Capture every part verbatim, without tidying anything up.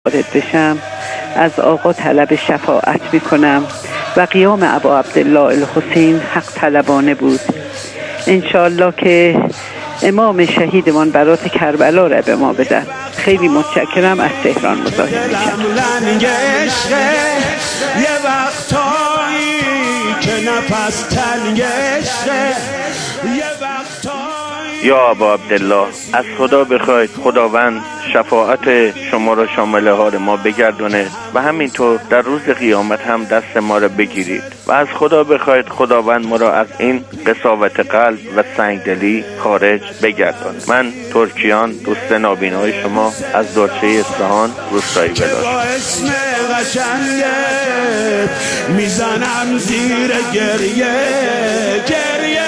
وارد بشم. از آقا طلب شفاعت میکنم و قیام ابا عبدالله الحسین حق طلبانه بود. انشالله که امام شهیدمان برات کربلا را به ما بدن. خیلی متشکرم. از تهران مزاحم میشم. یه وقتایی که نفس تنگشه، یه وقتایی. یا ابا عبدالله، از خدا بخواید خداوند شفاعت شما را شامل حال ما بگردونه و همینطور در روز قیامت هم دست ما را بگیرید و از خدا بخواید خداوند ما را از این قساوت قلب و سنگدلی خارج بگردونه. من ترکیان، دوست نابینای شما از دارچه اصفهان، روستایی بلاش. اسم قشنگت میزنم زیر گریه گریه.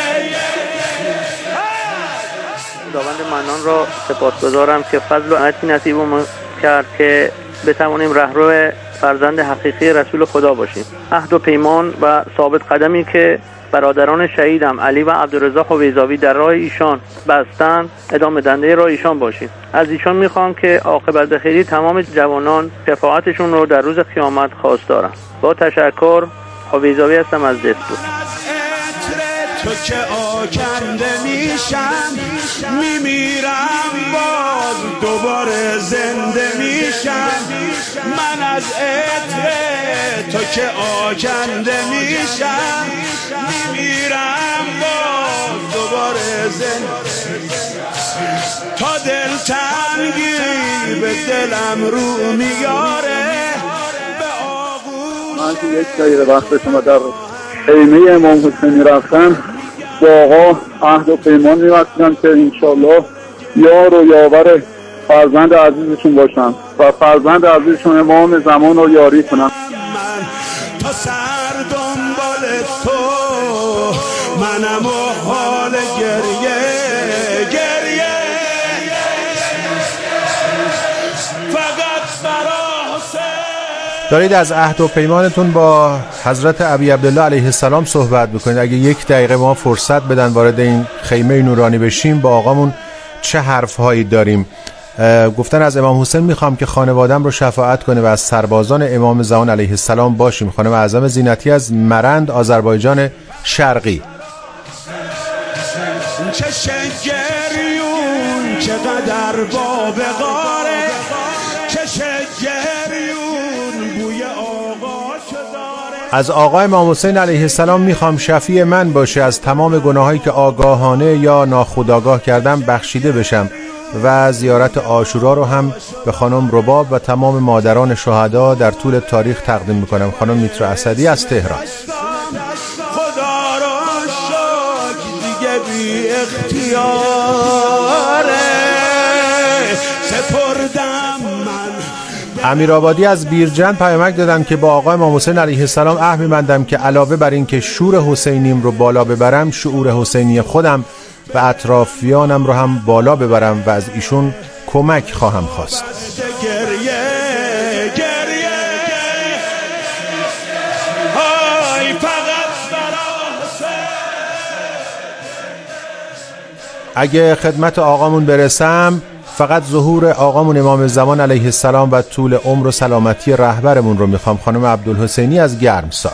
خداوند منان را سپاسگزارم که فضل و عنایتی نصیب ما کرد که بتوانیم رهرو فرزند حقیقی رسول خدا باشیم. عهد و پیمان و ثابت قدمی که برادران شهیدم علی و عبدالرضا خویزاوی در راه ایشان بستن، ادامه دنده راه ایشان باشیم. از ایشان میخوام که عاقبت بخیری تمام جوانان شفاعتشون رو در روز قیامت خواست دارم. با تشکر. خویزاوی هستم از دسپور. تو که آکنده میشم، میمیرم باز دوباره زنده میشم. من از عطر تو که آکنده میشم، میمیرم باز دوباره زنده میشم. تا دلتنگی به دلم رو میاره به آغوش. من که یک دقیقه وقت شما در خیمه امام حسینی رفتم، با آقا عهد و پیمان می‌بستم که انشالله یار و یاور فرزند عزیزشون باشم و فرزند عزیزشون امام زمان رو یاری کنم. من تا سر دنبال تو، منم و حال گریه گریه. فقط برا حسین. دارید از عهد و پیمانتون با حضرت ابی عبدالله علیه السلام صحبت بکنید. اگه یک دقیقه ما فرصت بدن وارد این خیمه نورانی بشیم، با آقامون چه حرفهایی داریم. گفتن از امام حسین میخوام که خانوادم رو شفاعت کنه و از سربازان امام زمان علیه السلام باشیم. خانم اعظم زینتی از مرند، آذربایجان شرقی. چه شگریون چقدر باب غاره، چه شگریون بوی آقا شداره. از آقا امام حسین علیه السلام میخوام شفیع من باشه، از تمام گناهایی که آگاهانه یا ناخودآگاه کردم بخشیده بشم و زیارت عاشورا رو هم به خانم رباب و تمام مادران شهدا در طول تاریخ تقدیم میکنم. خانم میتر اسدی از تهران. خدا را شکر دیگه بی اختیاره سپردم من. امیرآبادی از بیرجند پیامک دادن که با آقا امام حسین علیه السلام عهد می‌بندم که علاوه بر این که شور حسینیم رو بالا ببرم، شعور حسینی خودم و اطرافیانم رو هم بالا ببرم و از ایشون کمک خواهم خواست. اگه خدمت آقامون برسم، فقط ظهور آقامون امام زمان علیه السلام و طول عمر و سلامتی رهبرمون رو میخوام. خانم عبدالحسینی از گرمسار.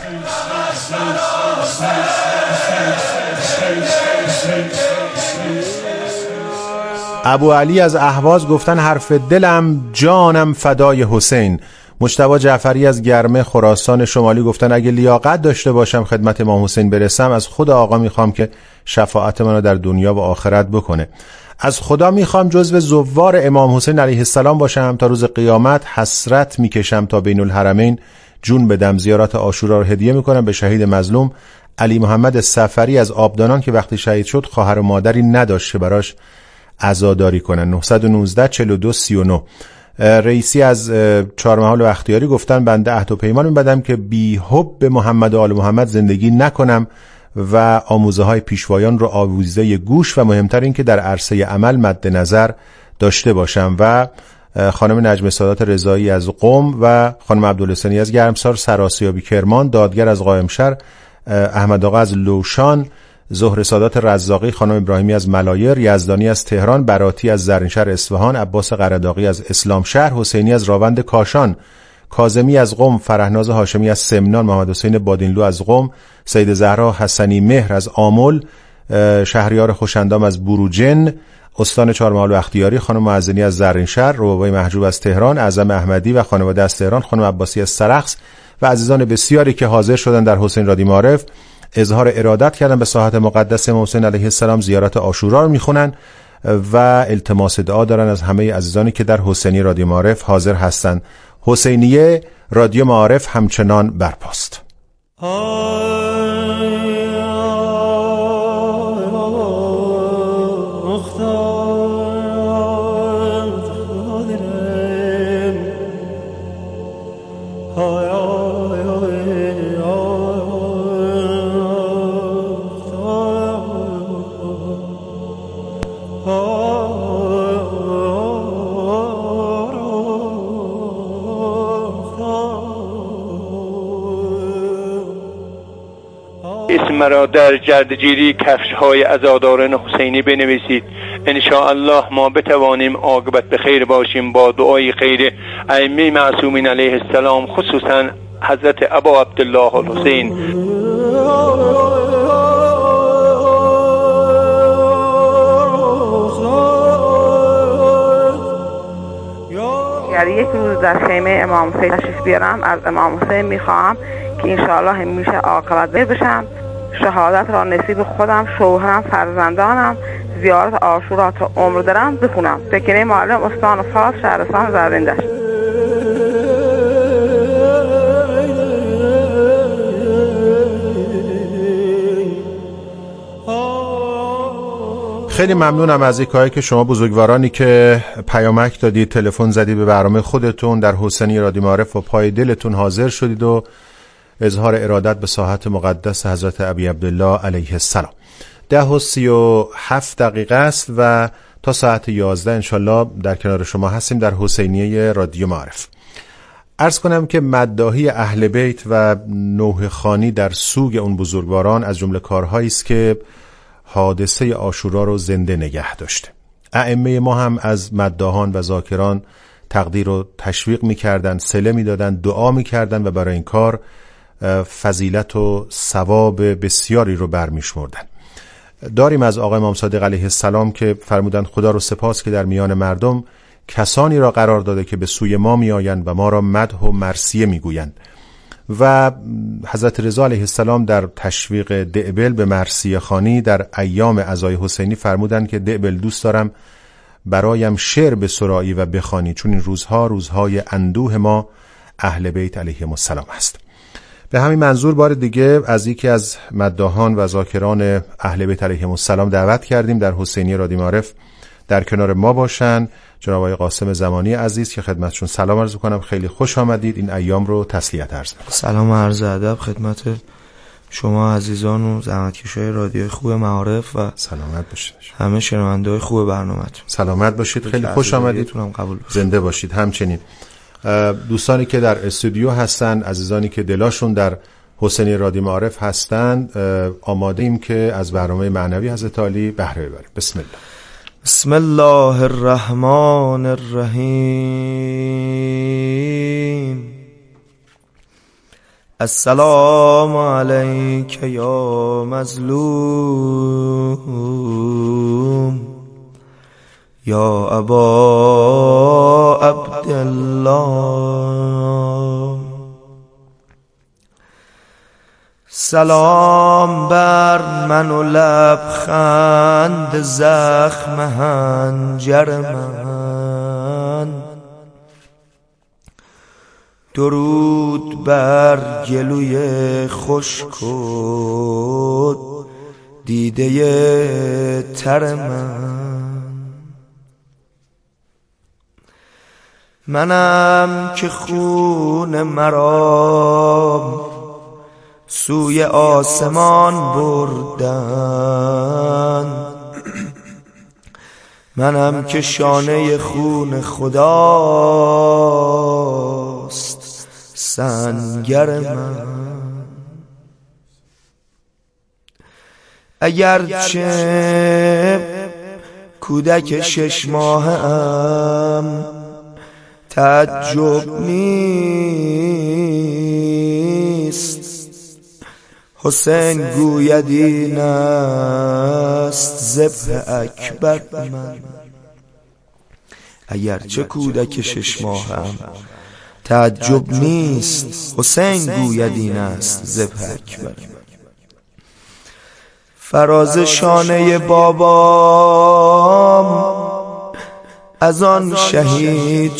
ابو علی از اهواز گفتن حرف دلم جانم فدای حسین. مجتبی جعفری از گرمه خراسان شمالی گفتن اگه لیاقت داشته باشم خدمت امام حسین برسم، از خود آقا میخوام که شفاعت منو در دنیا و آخرت بکنه. از خدا میخوام جزو زوار امام حسین علیه السلام باشم، تا روز قیامت حسرت میکشم تا بین الحرمین جون بدم. زیارت عاشورا رو هدیه میکنم به شهید مظلوم علی محمد سفری از آبدانان که وقتی شهید شد خواهر و مادری نداشت که براش عزاداری کنن. نه یک نه چهار دو سه نه. رئیسی از چهارمحال و اختیاری گفتن بنده عهد و پیمان می‌بندم که بی حب محمد و آل محمد زندگی نکنم و آموزه های پیشوایان رو آویزه گوش و مهمتر این که در عرصه عمل مد نظر داشته باشم. و خانم نجم سادات رضایی از قم و خانم عبدالحسینی از گرمسار، سراسیابی کرمان، دادگر از قائمشهر، احمد آقا از لوشان، زهره سادات رزاقی، خانم ابراهیمی از ملایر، یزدانی از تهران، براتی از زرینشهر اصفهان، عباس قرداغی از اسلام شهر، حسینی از راوند کاشان، کاظمی از قم، فرهناز هاشمی از سمنان، محمد حسین بادینلو از قم، سید زهرا حسنی مهر از آمل، شهریار خوشندام از بروجن، استان چهارمحال و اختیاری، خانم معزنی از زرینشهر، ربابای محجوب از تهران، اعظم احمدی و خانواده از تهران، خانم عباسی از سرخس و عزیزان بسیاری که حاضر شدن در حسین رادیو معارف اظهار ارادت کردن به ساحت مقدس امام حسین علیه السلام، زیارت عاشورا رو میخونن و التماس دعا دارن از همه عزیزانی که در حسینی رادیو معارف حاضر هستند. حسینیه رادیو معارف همچنان برپاست. اسم مرا در جردجیری کفش‌های عزاداران حسینی بنویسید. ان شاء الله ما بتوانیم عاقبت به خیر باشیم با دعای خیر ائمه معصومین علیه السلام، خصوصا حضرت ابا عبدالله الحسین. اگر یک روز در خیمه امام حسین تشریف بیارم، از امام حسین میخواهم که انشاءالله همیشه عاقبت بشم، شهادت را نصیب خودم، شوهرم، فرزندانم، زیارت عاشورا تا عمر دارم بخونم. سکنه معلم استان فاس، شهرستان زرندشت. خیلی ممنونم از این کاری که شما بزرگوارانی که پیامک دادید، تلفن زدید به برنامه خودتون، در حسینی رادیو معارف و پای دلتون حاضر شدید و اظهار ارادت به ساحت مقدس حضرت ابی عبدالله علیه السلام. ده و سی و هفت دقیقه است و تا ساعت یازده انشالله در کنار شما هستیم در حسینیه رادیو معارف. عرض کنم که مداحی اهل بیت و نوحه خوانی در سوگ اون بزرگواران از جمله کارهایی است که حادثه عاشورا رو زنده نگه داشته. ائمه ما هم از مداحان و ذاکران تقدیر و تشویق می‌کردند، صله می‌دادند، دعا می‌کردند و برای این کار فضیلت و ثواب بسیاری رو برمی‌شمردند. داریم از آقای امام صادق علیه السلام که فرمودند خدا رو سپاس که در میان مردم کسانی را قرار داده که به سوی ما میآیند و ما را مدح و مرثیه میگویند. و حضرت رضا علیه السلام در تشویق دعبل به مرثیه خوانی در ایام عزای حسینی فرمودند که دعبل دوست دارم برایم شعر به سرایی و بخوانی، چون این روزها روزهای اندوه ما اهل بیت علیهم السلام است. به همین منظور بار دیگه از یکی از مداحان و ذاکران اهل بیت علیهم السلام دعوت کردیم در حسینی رادیو معارف در کنار ما باشن، جناب آقای قاسم زمانی عزیز که خدمتشون سلام عرض کنم. خیلی خوش آمدید، این ایام رو تسلیت عرض می‌کنم. سلام و عرض ادب خدمت شما عزیزان و زحمتکشای رادیو خوب معارف و سلامت باشید همه شنونده‌های خوب برنامه‌تون. سلامت باشید، خیلی خوش آمدید، قبول زنده باشید. همچنین دوستانی که در استودیو هستن، عزیزانی که دلاشون در حسینی رادیو معارف هستند، آماده ایم که از برنامه معنوی حضرت علی بهره ببریم. بسم الله. بسم الله الرحمن الرحیم. السلام علیک یا مظلوم یا ابا عبدالله. سلام بر من و لبخند زخم حنجر من، درود بر گلوی خشک و دیده تر من. منم که خون مرا سوی آسمان بردن، منم که شانه خون خداست سنگر من. اگرچه کودک شش ماهم تعجب نیست، حسین گوید این است ذبح اکبر من. اگرچه کودک شش ماهم تعجب نیست، حسین گوید این است ذبح اکبر من. فراز شانه بابام از آن شهید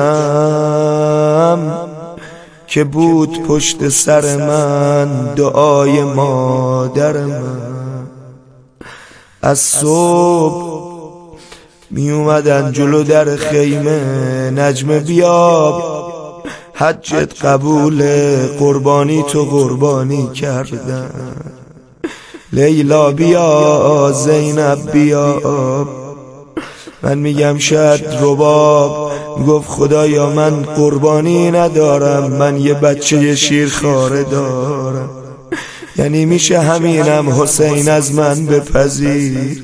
شدم که بود پشت سر من دعای مادر من. از صبح می اومدن جلو در خیمه نجم بیاب حجت قبول قربانی تو قربانی کردن. لیلا بیا زینب بیا، من میگم شاید رباب گفت خدایا من قربانی ندارم، من یه بچه شیرخواره دارم، یعنی میشه همینم حسین از من بپذیر.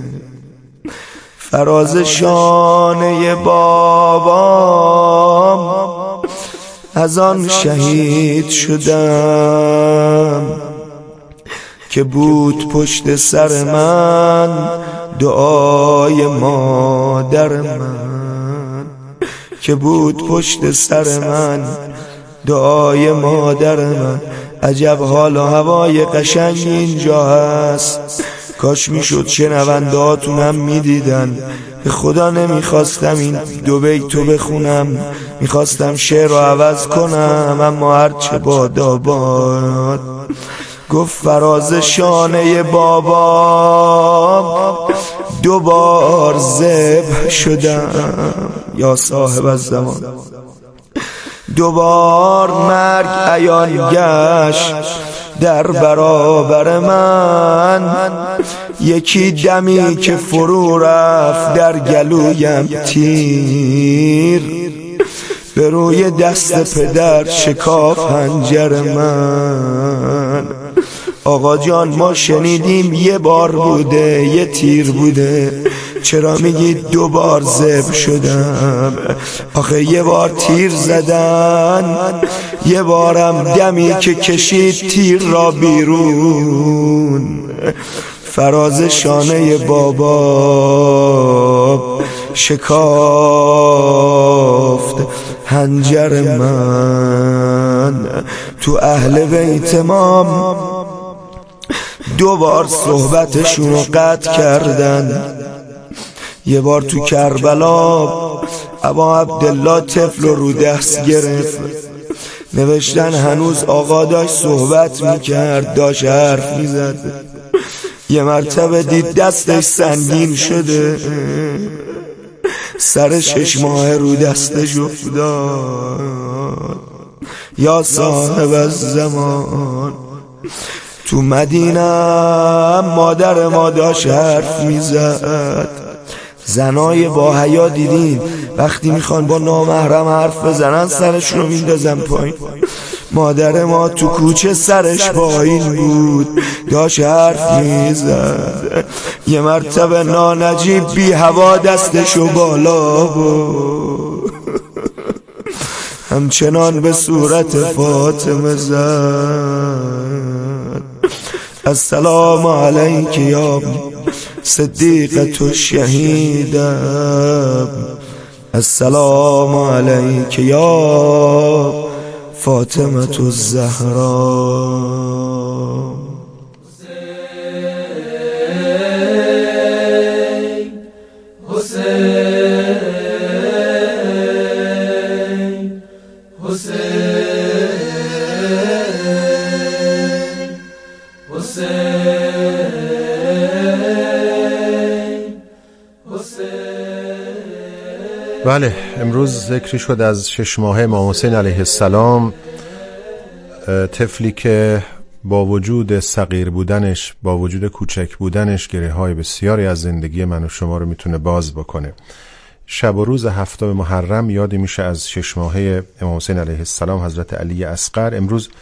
فراز شانه بابام از آن شهید شدم که بود پشت سر من دعای مادر من، که بود پشت سر من دعای مادر من. عجب حال و هوای قشنگ اینجا هست، کاش میشد شنوندهاتونم میدیدن. به خدا نمیخواستم این دو بیتو بخونم، میخواستم شعر رو عوض کنم، اما هرچه باد آباد. گفت فراز شانه بابا دو بار ذبح شدم، یا صاحب الزمان دو بار مرگ عیان گشت در برابر من. یکی دمی که فرو رفت در گلویم تیر، به روی دست پدر شکاف حنجر من. آقا جان ما شنیدیم یه بار بوده یه تیر بوده، چرا میگید دو بار ذبح شدم؟ آخه یه بار تیر زدن، یه بارم دمی که کشید تیر را بیرون. فراز شانه بابا شکافت حنجر من. تو اهل بیت ما دو بار صحبتشون رو قطع کردن. یه بار تو کربلا ابا عبدالله طفل رو دست گرفت، نوشتن هنوز آقا داشت صحبت میکرد، داشت حرف میزد. یه مرتبه دید دستش سنگین شده، سر شش ماه رو دستش افتاد. یا صاحب الزمان تو مدینه مادر ما داشت حرف میزد. زنای با حیا دیدین وقتی میخوان با نامحرم حرف بزنن سرشون رو میندازن پایین. مادر ما تو کوچه سرش پایین بود داشت حرف میزد. یه مرتبه نانجیب بی هوا دستشو بالا بود، همچنان به صورت فاطمه زد. السلام علیک یا صدیقة الشهیدم، السلام علیک یا فاطمة الزهرا. بله، امروز ذکری شد از شش ماهه امام حسین علیه السلام، طفلی که با وجود صغیر بودنش، با وجود کوچک بودنش، گره های بسیاری از زندگی من و شما رو میتونه باز بکنه. شب و روز هفتم محرم یاد میشه از شش ماهه امام حسین علیه السلام، حضرت علی اصغر. امروز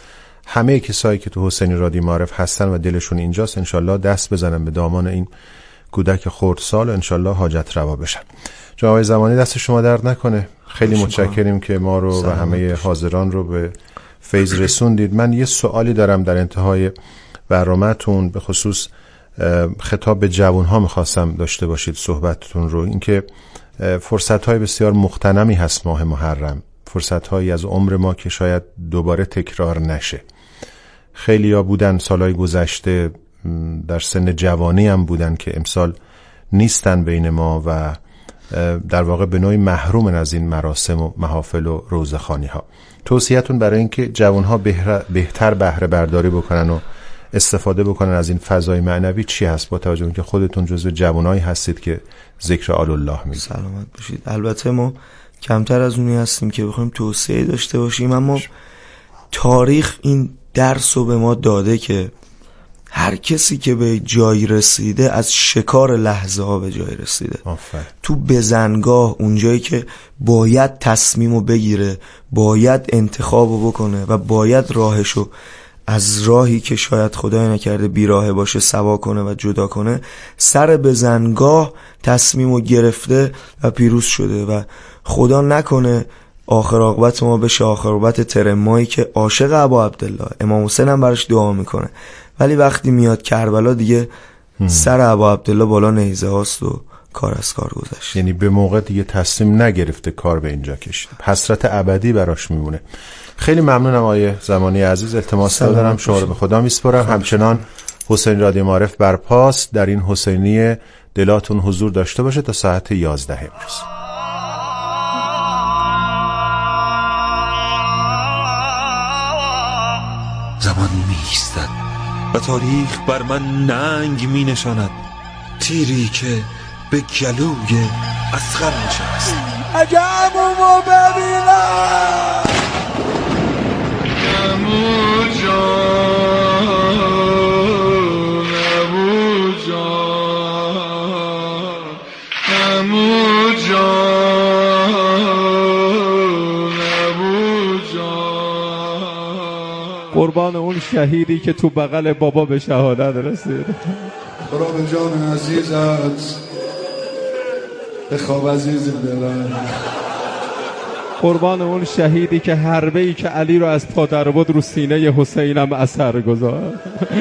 همه کسایی که تو حسینی رادیو معارف هستن و دلشون اینجاست انشالله دست بزنن به دامان این کودک خردسال و انشالله حاجت روا بشن. جناب زمانی دست شما درد نکنه، خیلی متشکریم که ما رو و همه حاضران رو به فیض رسوندید. من یه سوالی دارم در انتهای برنامه‌تون، به خصوص خطاب به جوان‌ها می‌خواستم داشته باشید صحبتتون رو. اینکه فرصت‌های بسیار مغتنمی هست ماه محرم، فرصت‌هایی از عمر ما که شاید دوباره تکرار نشه. خیلی‌ها بودن سالهای گذشته در سن جوانی هم بودن که امسال نیستن بین ما و در واقع به نوعی محرومن از این مراسم و محافل و روزخوانی‌ها. توصیه‌تون برای اینکه جوان‌ها بهتر بهره برداری بکنن و استفاده بکنن از این فضای معنوی چی هست، با توجه به اینکه خودتون جزو جوانایی هستید که ذکر آل الله میگید؟ سلامت باشید. البته ما کمتر از اونی هستیم که بخوایم توصیه داشته باشیم، اما تاریخ این درس رو به ما داده که هر کسی که به جایی رسیده از شکار لحظه ها به جایی رسیده. آفر. تو بزنگاه اونجایی که باید تصمیمو بگیره، باید انتخابو بکنه و باید راهشو از راهی که شاید خدای نکرده بیراهه باشه سوا کنه و جدا کنه، سر بزنگاه تصمیمو گرفته و پیروز شده و خدا نکنه آخر عاقبت ما بشه آخر عاقبت ترمایی که عاشق ابا عبدالله امام حسین هم براش دعا میکنه، ولی وقتی میاد کربلا دیگه هم. سر ابا عبدالله بالا نیزه هاست و کار از کار گذشت. یعنی به موقع دیگه تصمیم نگرفته کار به اینجا کشید، حسرت ابدی براش میمونه. خیلی ممنونم آقای زمانی عزیز، التماس دارم شما رو به خدا میسپارم. همچنان حسین رادیو معارف برپاست، در این حسینی دلاتون حضور داشته باشه تا ساعت یازده امروز. زمان میستد و تاریخ بر من ننگ می نشاند، تیری که به گلوی اصغر نشست. عجبمو ببینم امو جان امو جان امو جان امو جان، قربان اون شهیدی که تو بغل بابا به شهادت رسید. خدا به جان عزیزت بخواب عزیز دلم. قربان اون شهیدی که حربه‌ای که علی رو از پا در بود رو سینه حسینم اثر گذاشت.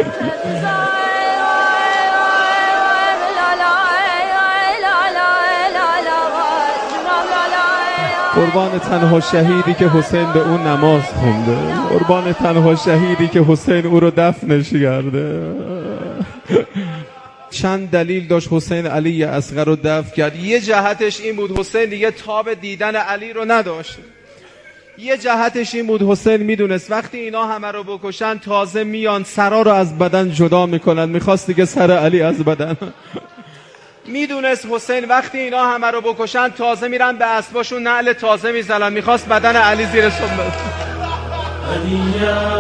قربان تنها شهیدی که حسین به اون نماز خونده، قربان تنها شهیدی که حسین او رو دفنش کرده. چند دلیل داشت حسین علی اصغر رو دفن کرد. یه جهتش این بود حسین دیگه تاب دیدن علی رو نداشت، یه جهتش این بود حسین میدونست وقتی اینا همه رو بکشن تازه میان سرا رو از بدن جدا میکنن، میخواست دیگه سر علی از بدن. میدونست حسین وقتی اینا همه رو بکشن تازه میرن به اسباشون نعل تازه میزنن، میخواست بدن علی زیر سم بره. علی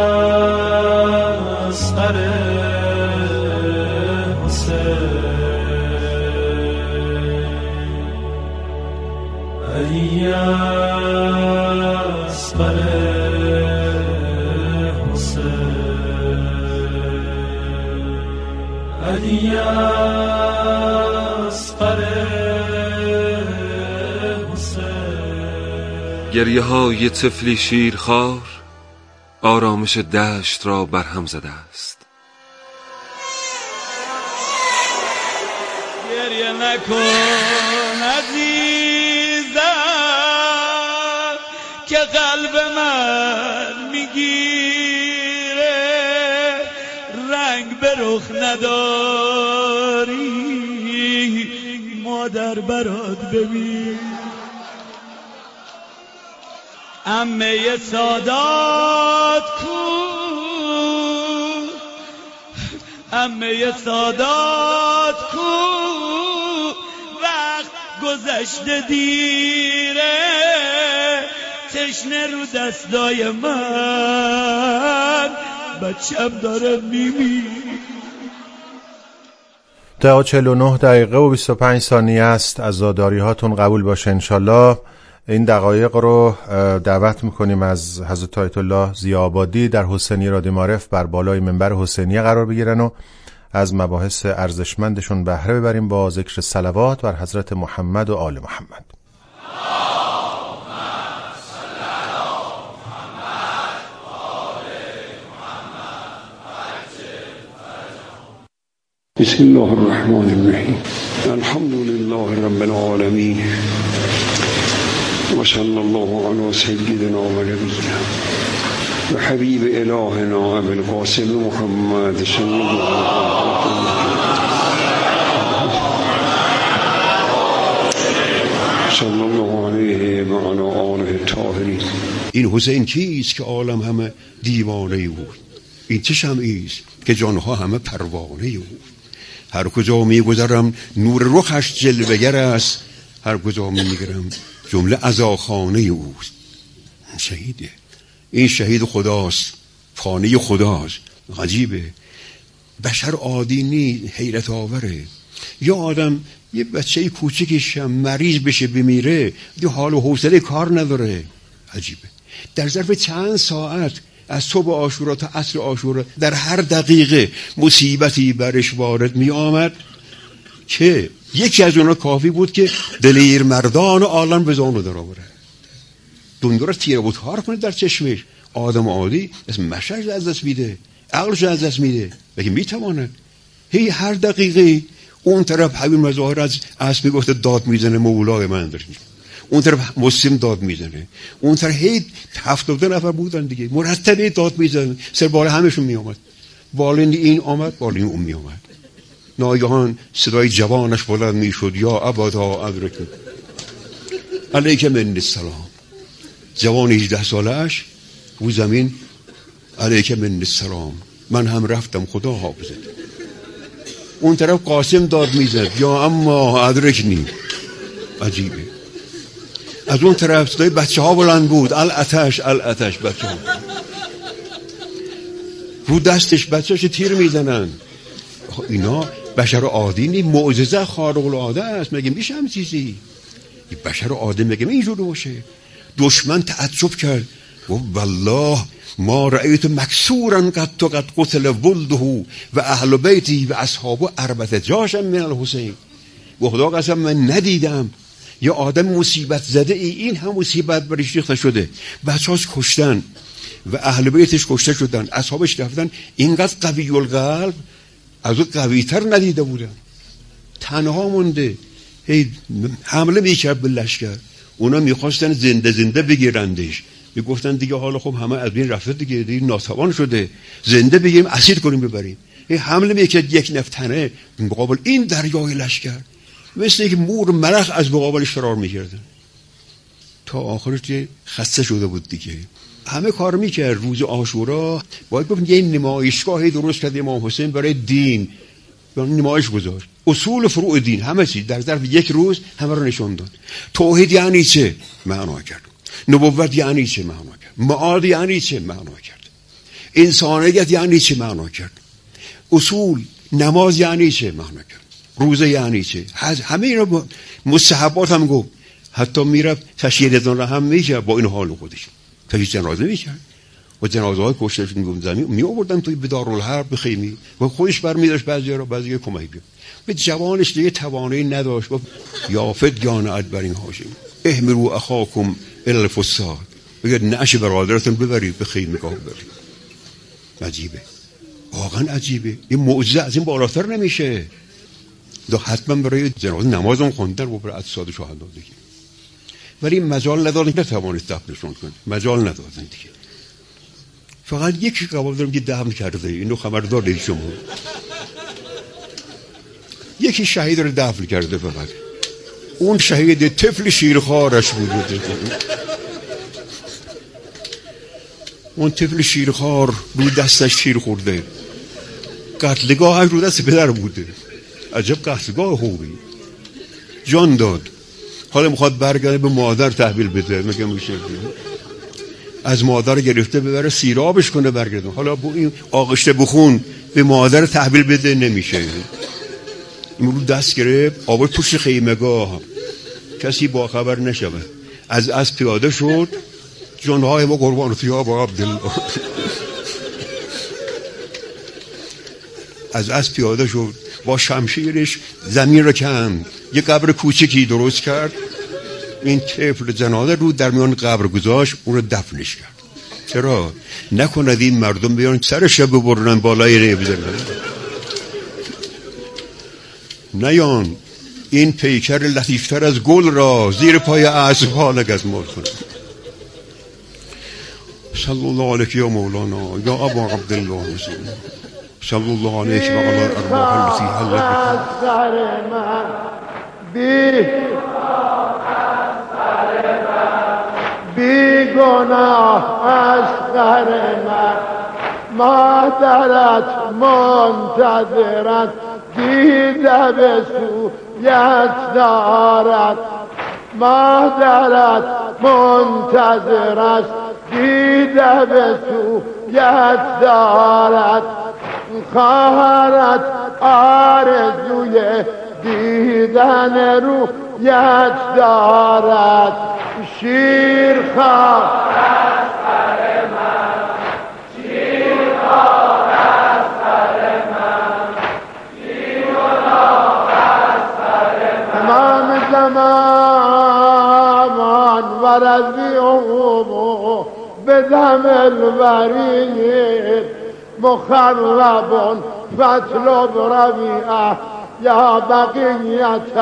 اصغر علی اصغر حسین علی اصغر حسین. گریه های طفلی شیرخوار آرامش دشت را برهم زده است. گریه نکن عزیزم که قلب من میگیره، رنگ به رخ نداری مادر برات ببین. عمه سادات کو، عمه سادات کو، وقت گذشته دیره، تشنه رو دستای من، بچم داره میمیره. تا چهل و نه دقیقه و بیست و پنج ثانیه است. عزاداری هاتون قبول باشه انشالله. این دقایق رو دعوت میکنیم از حضرت آیت الله ضیاءآبادی در حسینی رادیو معارف بر بالای منبر حسینیه قرار بگیرن و از مباحث ارزشمندشون بهره ببریم با ذکر صلوات بر حضرت محمد و آل محمد. بسم الله الرحمن الرحیم. الحمد لله رب العالمین و صلی الله علی سیدنا و نبینا و حبیب الهنا ابی القاسم محمد صلی الله صلی الله علیه و علی آله الطاهرین. این حسین کیست که عالم همه دیوانه او؟ این چه شمعی است که جانها همه پروانه او؟ هر کجا میگذرم نور رخش جلوه‌گر است، هر کجا میگرم جمله عزاخانه اوست. شهیده، این شهید خداست، خانه خداست. عجیبه، بشر عادی نی، حیرت آوره. یا آدم یه بچه کوچکش مریض بشه بمیره دیگه حال و حوصله کار نداره. عجیبه، در ظرف چند ساعت از صبح عاشورا تا عصر عاشورا در هر دقیقه مصیبتی برش وارد می آمد که یکی از اونا کافی بود که دلیر مردان عالم به زانو در آوره، دنیا را تیره و تار کنه در چشمش. آدم عادی اسم مشهش از دست میده، عقلش از دست میده، بگه میتواند هی هر دقیقه اون طرف حبیب مظاهر از اسب گفته داد میزنه مولای من در اون طرف مسلم داد میزنه، اون طرف هی هفتاد دو نفر بودن دیگه مرتبه داد میزنه، سر بال همشون میامد، بالین این آمد بالین اون میامد. ناگهان صدای جوانش بلند میشد، یا ابدا ادرک علیک من السلام. جوان هجده سالش رو زمین، علیک من السلام، من هم رفتم خدا حافظت. اون طرف قاسم داد میزد، یا اما ادرکنی. عجیبه. از اون طرف صدای بچه ها بلند بود، الاتش الاتش، بچه ها رو دستش بچه‌ش تیر میزنن. اینا بشر عادی نی، معجزه خارق العاده است. مگه میشه هم چیزی؟ این بشر عادی مگه اینجوری باشه؟ دشمن تعجب کرد، گفت والله ما رأیت مکسورا قد تو قد قتل ولده و اهل بیتی و اصحابه اربعه جاشا من الحسین. و خدا قسم من ندیدم یا آدم مصیبت زده ای این هم مصیبت برش ریخته شده، بچه‌هاش کشتن و اهل بیتش کشته شدن، اصحابش رفتن، اینقدر قوی القلب از اون قوی‌تر ندیده بودن. تنها مونده، هی حمله میکرد به لشکر، اونا میخواستن زنده زنده بگیرندش، میگفتن دیگه حالا خب همه از بین رفته دیگه، دیگه ناتوان شده، زنده بگیریم اسیر کنیم ببریم. هی حمله میکرد یک نفتنه مقابل این دریای لشکر، مثل یک مور مرخ از مقابلش فرار میکردن تا آخرش خسته شده بود دیگه. همه کار میکرد. روز عاشورا باید گفت یه نمایشگاهی درست کرد امام حسین برای دین، نمایش گذاشت اصول فروع دین، همه چیز در ظرف یک روز همه رو نشون داد. توحید یعنی چه؟ معنا کرد. نبوت یعنی چه؟ معنا کرد. معاد یعنی چه؟ معنا کرد. انسانیت یعنی چه؟ معنا کرد. اصول نماز یعنی چه؟ معنا کرد. روزه یعنی چه؟ همه اینا مستحبات هم گفت. حتی میرفت تشییع را هم میکرد با این حال خودش، تشییع جنازه میکرد و جنازه های کشتهشون میگم زمین می آوردن توی به دارالحرب بخیمی و خودش برمیداشت، بعضی را بعضی کمک بیاد. به جوانش دیگه توانایی نداشت، گفت یا فدیان ادبرین هاشم احمرو اخاکم الفساد، بگید نعش برادرتون ببرید به خیمگاه ببرید. عجیبه، واقعا عجیبه. این معجزه از این بالاتر نمیشه. دو حتما برای جنازه نمازم خوندن و برای اجساد شهدا دیگه، ولی مجال ندادن، نتوانید دفنشون کنید، مجال ندادن دیگه. فقط یکی قبول دارم که دفن کرده، اینو خبردار دید شما. یکی شهید رو دفن کرده فقط، اون شهید طفل شیرخوارش بود. اون طفل شیرخوار روی دستش شیر خورده، قتلگاهش رو دست پدر بوده. عجب قتلگاه خوبی، جان داد. حالا میخواد برگرده به مادر تحویل بده، میگم میشه از مادر گرفته ببره سیرابش کنه برگرده. حالا با این آغشته بخون به مادر تحویل بده، نمیشه. این رو دست گرفت آورد پشت خیمگاه، کسی با خبر نشود. از از پیاده شد، جانهای ما قربان تو یا ابا عبدالله. از از پیاده شد، با شمشیرش زمین را کند، یه قبر کوچکی درست کرد، این طفل جنازه رو در میان قبر گذاشت، اون رو دفنش کرد. چرا؟ نکند این مردم بیان سرش رو ببرن بالای ری بزنن. نیان این پیکر لطیفتر از گل را زیر پای اسب‌ها نگذمال کن. صلی الله علیک یا مولانا یا ابا عبدالله حسین، صلی الله علیک و علی ارواح التي حلت بی گناه اصغر من، مادرت منتظرت دیده به سویت دارد، مادرت منتظرت دیده به سویت دارد، خواهرت آرزوی دیدن رویت دارد، شیر خواه از سر من، شیر خواه از سر من، شیر خواه از سر من، امام زمان و رضیهم بدم الورید مخرب فاطلب ربیعه یا بقیت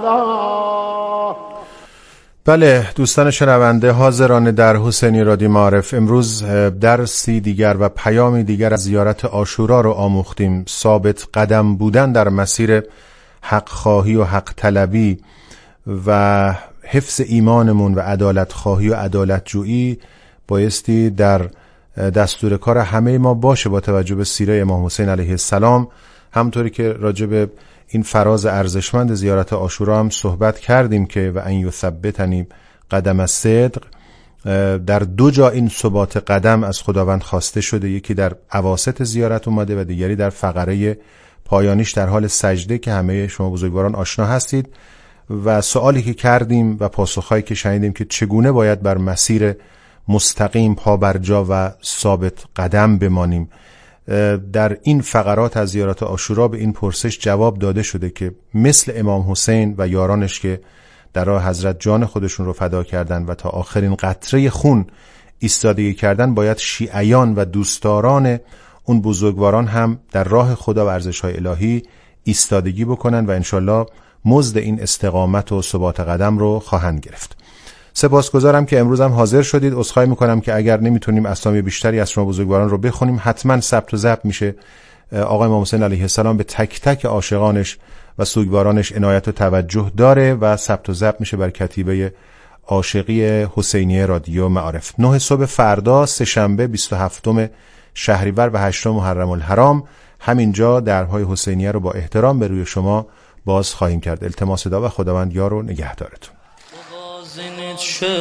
الله. بله دوستان شنونده، حاضران در حسینی رادیو معارف، امروز درسی دیگر و پیامی دیگر از زیارت عاشورا رو آموختیم. ثابت قدم بودن در مسیر حق خواهی و حق طلبی و حفظ ایمانمون و عدالت خواهی و عدالت جویی بایستی در دستور کار همه ما باشه با توجه به سیره امام حسین علیه السلام. همطوری که راجع به این فراز ارزشمند زیارت عاشورا هم صحبت کردیم که و ان یثبتنی قدم الصدق، در دو جا این ثبات قدم از خداوند خواسته شده، یکی در اواسط زیارت اومده و دیگری در فقره پایانیش در حال سجده که همه شما بزرگواران آشنا هستید. و سوالی که کردیم و پاسخهایی که شنیدیم که چگونه باید بر مسیر مستقیم پا بر جا و ثابت قدم بمانیم، در این فقرات از زیارت عاشورا به این پرسش جواب داده شده که مثل امام حسین و یارانش که در راه حضرت جان خودشون رو فدا کردن و تا آخرین قطره خون ایستادگی کردن، باید شیعیان و دوستداران اون بزرگواران هم در راه خدا و ارزش‌های الهی ایستادگی بکنن و انشالله مزد این استقامت و ثبات قدم رو خواهند گرفت. سپاسگزارم که امروز هم حاضر شدید. عذرخواهی میکنم که اگر نمیتونیم اسامی بیشتری از شما بزرگواران رو بخونیم، حتما ثبت و ضبط میشه. آقای امام حسین علیه السلام به تک تک عاشقانش و سوگوارانش عنایت و توجه داره و ثبت و ضبط میشه بر کتیبه عاشقی حسینیه رادیو معارف. نه صبح فردا سه شنبه بیست و هفتم شهریور و هشتم محرم الحرام همینجا درهای حسینیه رو با احترام به روی شما باز خواهیم کرد. التماس دعا و خداوند یار و نگهدارتون. Zinit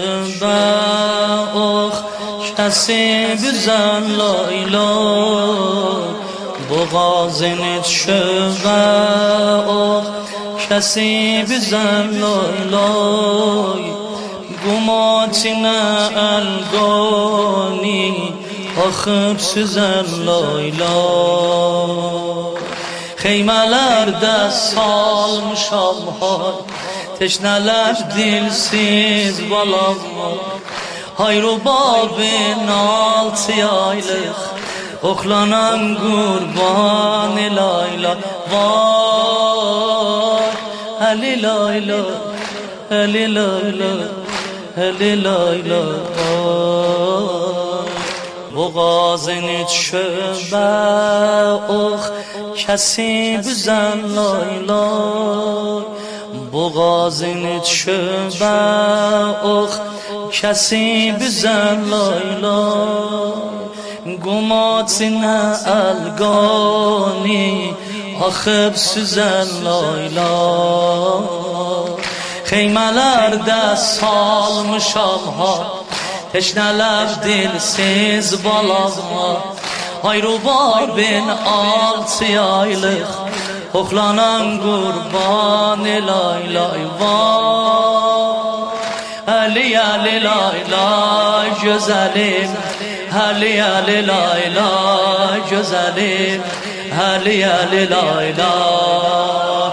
şübâh kesi güzel laylay, boğazınit şübâh kesi güzel laylay, gumatine elgani akıp süzer laylay, xeymelerde salmışam hay, teşneler dilsiz balam var, hayru babin altı aylık oklanan kurban layla var. Heli layla, heli layla, heli layla var. Boğazını çöbe ox kesi büzen layla, boğazını çöbe ox kesi büzen layla, gumatine elgani akıp süzen layla, xeymelerde salmışam ha, teşneler dilsiz balama, hayrubabin altı aylık oklanan kurban laylay var. علی علی لا اله جز علی علی علی لا اله جز علی علی علی لا اله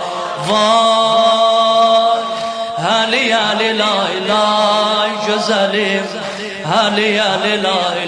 وای علی علی لا اله جز علی علی علی لا